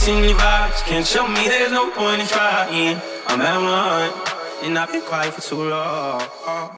missing your vibes. Can't show me there's no point in trying. I'm at one, and I've been quiet for too long.